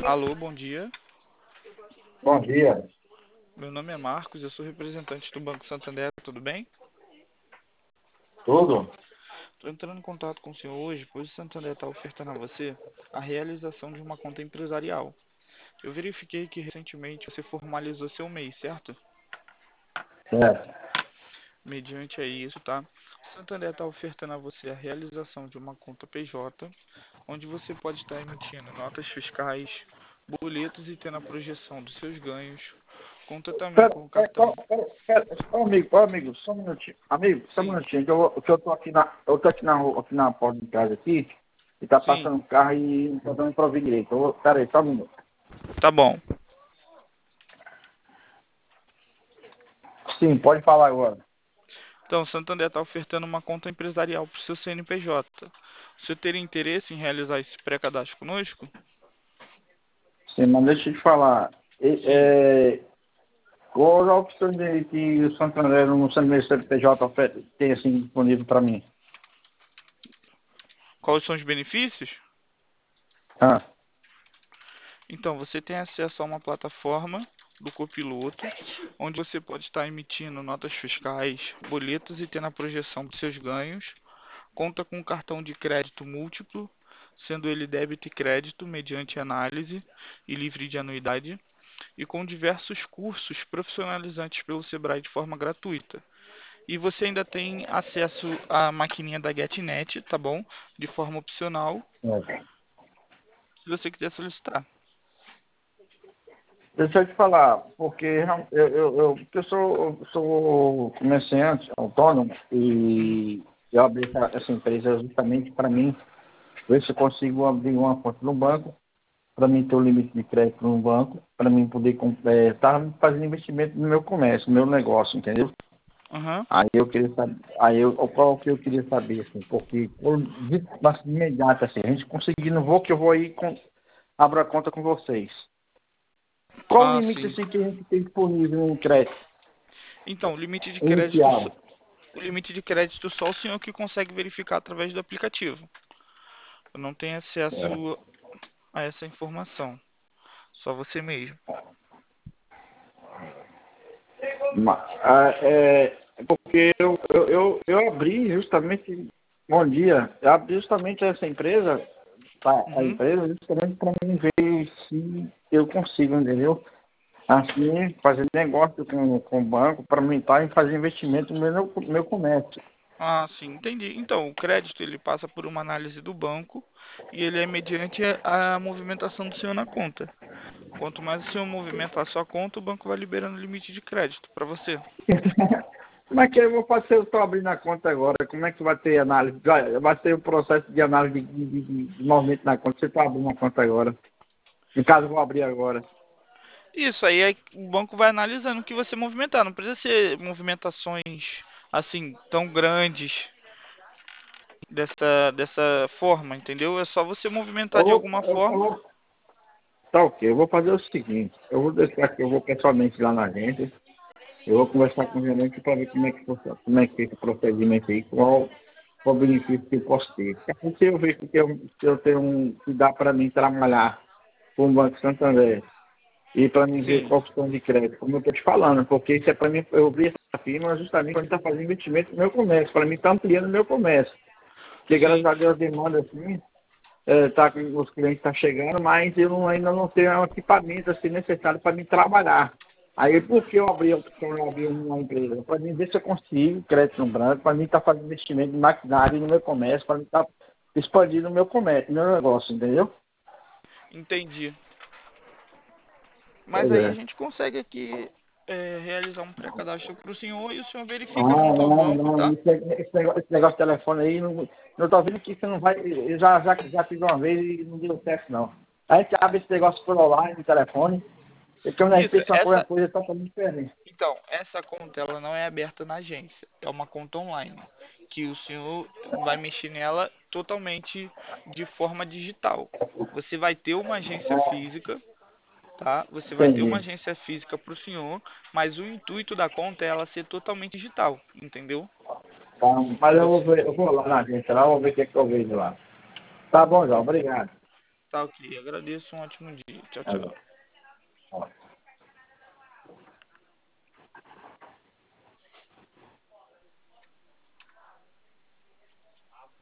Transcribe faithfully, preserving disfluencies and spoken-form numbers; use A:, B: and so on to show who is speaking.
A: Alô, bom dia.
B: Bom dia.
A: Meu nome é Marcos, eu sou representante do Banco Santander, tudo bem?
B: Tudo?
A: Estou entrando em contato com o senhor hoje, pois o Santander está ofertando a você a realização de uma conta empresarial. Eu verifiquei que recentemente você formalizou seu MEI, certo?
B: Certo.
A: Mediante a isso, tá? O Santander está ofertando a você a realização de uma conta P J, onde você pode estar emitindo notas fiscais, boletos e tendo a projeção dos seus ganhos. Conta também
B: Pera,
A: com o
B: pera,
A: cartão.
B: pera, pera, pera. Ô, amigo, ô, amigo, só um minutinho. Amigo, só um
A: Sim,
B: minutinho, que eu, que eu tô aqui na. Eu tô aqui na rua, aqui na porta de casa aqui, e tá
A: sim,
B: passando um carro e não tô dando pra ouvir direito. Eu, vou- pera aí, só um minuto.
A: tá bom.
B: Sim, pode falar agora.
A: Então, o Santander está ofertando uma conta empresarial para o seu C N P J. Você teria interesse em realizar esse pré-cadastro conosco?
B: Sim, mas deixa eu te falar. E-
A: Sim.
B: É, qual a opção de que o Santander no Santander C P J oferta- tem assim disponível pra mim?
A: Quais são os benefícios?
B: Ah,
A: Então, você tem acesso a uma plataforma do copiloto, onde você pode estar emitindo notas fiscais, boletos e tendo a projeção dos seus ganhos. Conta com um cartão de crédito múltiplo, sendo ele débito e crédito mediante análise e livre de anuidade, e com diversos cursos profissionalizantes pelo Sebrae de forma gratuita. E você ainda tem acesso à maquininha da GetNet, tá bom? De forma opcional,
B: é.
A: se você quiser solicitar.
B: Deixa eu te falar, porque eu, eu, eu, porque eu sou, eu sou comerciante autônomo
A: Uhum.
B: e eu abri essa, essa empresa justamente para mim, ver se eu consigo abrir uma conta no banco, para mim ter o limite de crédito no banco, para mim poder estar fazendo investimento no meu comércio, no meu negócio, entendeu?
A: Aham.
B: Aí eu queria saber, aí eu, qual que eu queria saber, assim, porque por, de, de imediato, assim, a gente conseguindo, vou que eu vou aí com, abro a conta com vocês. Qual o
A: Ah,
B: limite
A: sim.
B: assim, que a gente tem disponível no crédito
A: Então, o limite de crédito, só-
B: inicial?
A: o limite de crédito só o senhor que consegue verificar através do aplicativo. Eu não tenho
B: É.
A: acesso a essa informação. Só você mesmo.
B: Ma- ah, é, porque eu, eu, eu, eu abri justamente, bom dia, eu abri justamente essa empresa, tá, a
A: Uhum.
B: empresa justamente para mim ver se eu consigo, entendeu? Assim, fazer negócio com, com o banco para aumentar e fazer investimento no meu, no meu comércio.
A: Ah, sim, entendi. Então, o crédito ele passa por uma análise do banco e ele é mediante a a movimentação do senhor na conta. Quanto mais o senhor movimentar a sua conta, o banco vai liberando o limite de crédito para você.
B: Como é que eu vou fazer? Eu estou abrindo a conta agora. Como é que vai ter análise? Vai vai ter o processo de análise de, de, de, de movimento na conta. Você está abrindo a conta agora. No caso, eu vou abrir agora.
A: Isso aí é- o banco vai analisando o que você movimentar. Não precisa ser movimentações assim tão grandes dessa dessa forma, entendeu? É só você movimentar
B: Eu
A: de
B: vou,
A: alguma
B: eu, eu
A: forma.
B: vou, tá ok. Eu vou fazer o seguinte. Eu vou deixar aqui, eu vou pessoalmente lá na agência. Eu vou conversar com o gerente para ver como é que funciona, como é que é esse procedimento aí, qual, qual o benefício que eu posso ter. Se eu ver que eu, que eu tenho um, que dá para mim trabalhar com o Banco Santander e para mim ver
A: Sim,
B: qual opção de crédito, como eu estou te falando, porque isso é para mim, eu abri essa firma justamente para mim estar fazendo investimento no meu comércio, para mim estar ampliando o meu comércio. Porque graças
A: sim,
B: a Deus a demanda assim, é, tá, com- os clientes estão chegando, mas eu não- ainda não tenho um equipamento assim, necessário para me trabalhar. Aí por que eu abri, a opção de abrir uma empresa? Para mim ver se eu consigo crédito no branco, para mim estar fazendo investimento em maquinário no meu comércio, para mim estar expandindo o meu comércio, meu negócio, entendeu?
A: entendi. Mas
B: Pois
A: aí a
B: é.
A: gente consegue aqui é, realizar um pré-cadastro para o senhor e o senhor
B: Ah,
A: verifica junto ao
B: não,
A: banco,
B: não,
A: tá?
B: esse, esse negócio, esse negócio de telefone aí, não, eu tô vendo que você não vai, eu já, já, já fiz uma vez e não deu certo não. A gente abre esse negócio por online, no telefone, e quando a gente
A: Isso,
B: pensa uma coisa,
A: essa,
B: coisa totalmente diferente.
A: então, essa conta ela não é aberta na agência, é uma conta online, que o senhor vai mexer nela totalmente de forma digital. Você vai ter uma agência física, tá? Você vai ter uma
B: Entendi.
A: agência física para o senhor, mas o intuito da conta é ela ser totalmente digital, entendeu?
B: Tá, mas eu vou
A: Você,
B: ver, eu vou lá na agência lá, vou ver o que é que eu vejo lá. Tá bom, João, obrigado.
A: Tá ok. Agradeço. Um ótimo dia. Tchau,
B: Agora,
A: tchau.
B: ó.